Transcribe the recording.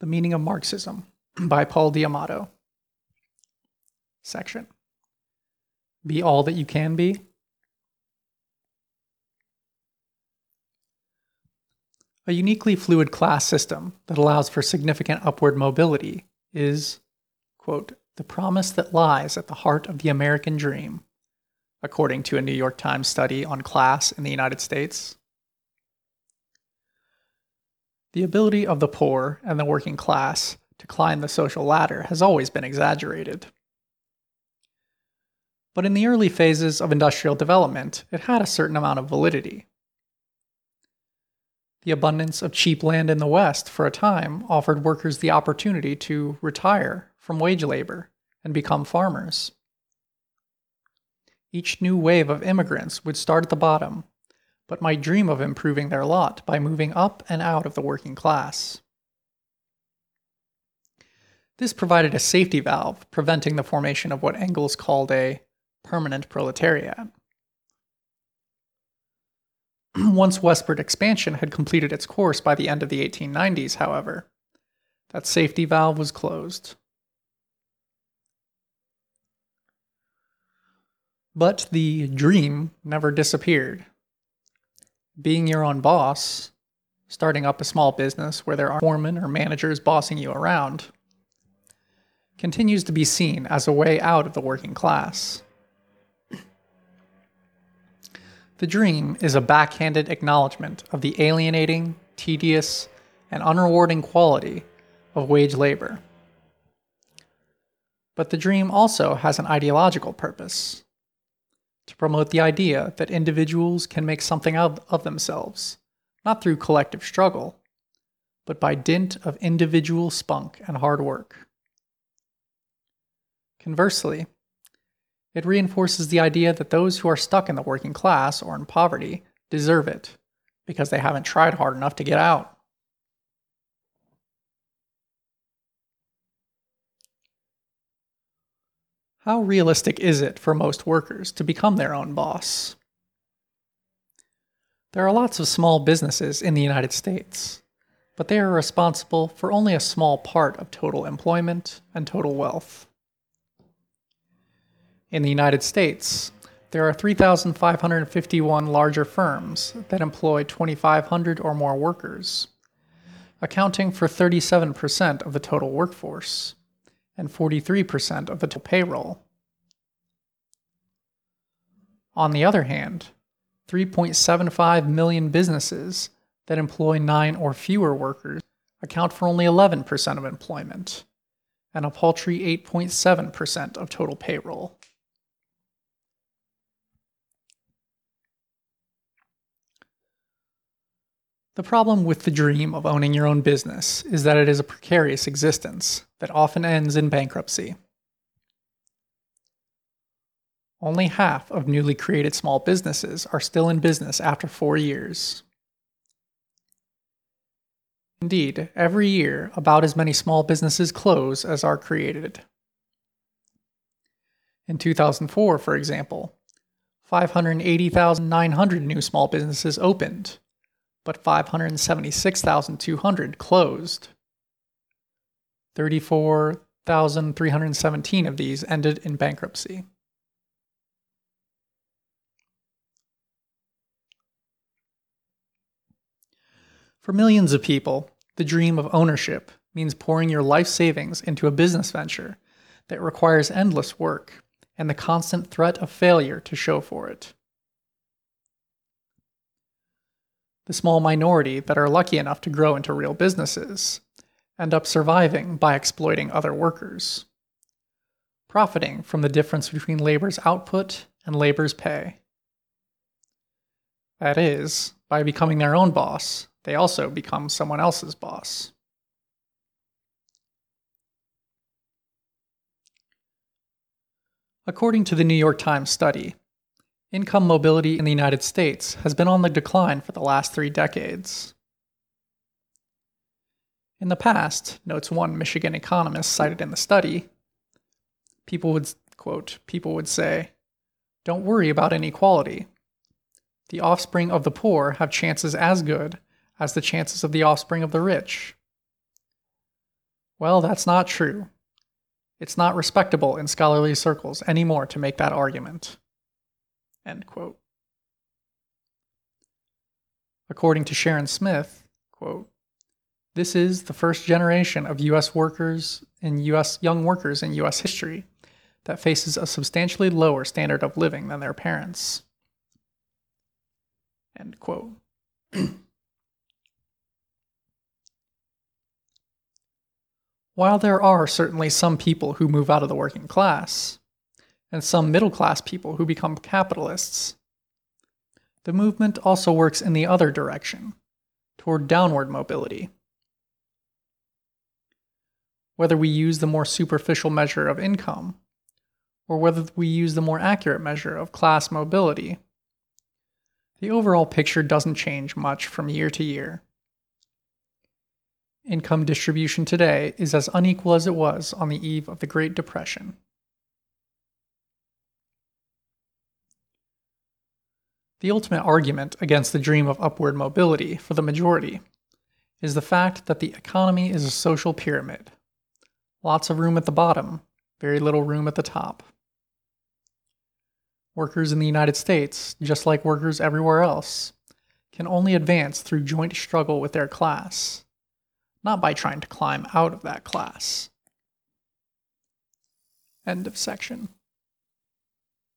The Meaning of Marxism by Paul D'Amato. Section. Be all that you can be. A uniquely fluid class system that allows for significant upward mobility is, quote, the promise that lies at the heart of the American dream, according to a New York Times study on class in the United States. The ability of the poor and the working class to climb the social ladder has always been exaggerated. But in the early phases of industrial development, it had a certain amount of validity. The abundance of cheap land in the West for a time offered workers the opportunity to retire from wage labor and become farmers. Each new wave of immigrants would start at the bottom, but might dream of improving their lot by moving up and out of the working class. This provided a safety valve preventing the formation of what Engels called a permanent proletariat. Once westward expansion had completed its course by the end of the 1890s, however, that safety valve was closed. But the dream never disappeared. Being your own boss, starting up a small business where there are foremen or managers bossing you around, continues to be seen as a way out of the working class. The dream is a backhanded acknowledgement of the alienating, tedious, and unrewarding quality of wage labor. But the dream also has an ideological purpose: to promote the idea that individuals can make something of themselves, not through collective struggle, but by dint of individual spunk and hard work. Conversely, it reinforces the idea that those who are stuck in the working class or in poverty deserve it, because they haven't tried hard enough to get out. How realistic is it for most workers to become their own boss? There are lots of small businesses in the United States, but they are responsible for only a small part of total employment and total wealth. In the United States, there are 3,551 larger firms that employ 2,500 or more workers, accounting for 37% of the total workforce and 43% of the total payroll. On the other hand, 3.75 million businesses that employ 9 or fewer workers account for only 11% of employment and a paltry 8.7% of total payroll. The problem with the dream of owning your own business is that it is a precarious existence that often ends in bankruptcy. Only half of newly created small businesses are still in business after 4 years. Indeed, every year, about as many small businesses close as are created. In 2004, for example, 580,900 new small businesses opened, but 576,200 closed. 34,317 of these ended in bankruptcy. For millions of people, the dream of ownership means pouring your life savings into a business venture that requires endless work and the constant threat of failure to show for it. The small minority that are lucky enough to grow into real businesses end up surviving by exploiting other workers, profiting from the difference between labor's output and labor's pay. That is, by becoming their own boss, they also become someone else's boss. According to the New York Times study, income mobility in the United States has been on the decline for the last 3 decades. In the past, notes one Michigan economist cited in the study, people would say, "Don't worry about inequality. The offspring of the poor have chances as good as the chances of the offspring of the rich. Well, that's not true. It's not respectable in scholarly circles anymore to make that argument. End quote. According to Sharon Smith, quote, this is the first generation of young workers in U.S. history that faces a substantially lower standard of living than their parents. End quote. While there are certainly some people who move out of the working class, and some middle-class people who become capitalists, the movement also works in the other direction, toward downward mobility. Whether we use the more superficial measure of income, or whether we use the more accurate measure of class mobility, the overall picture doesn't change much from year to year. Income distribution today is as unequal as it was on the eve of the Great Depression. The ultimate argument against the dream of upward mobility for the majority is the fact that the economy is a social pyramid. Lots of room at the bottom, very little room at the top. Workers in the United States, just like workers everywhere else, can only advance through joint struggle with their class, not by trying to climb out of that class. End of section.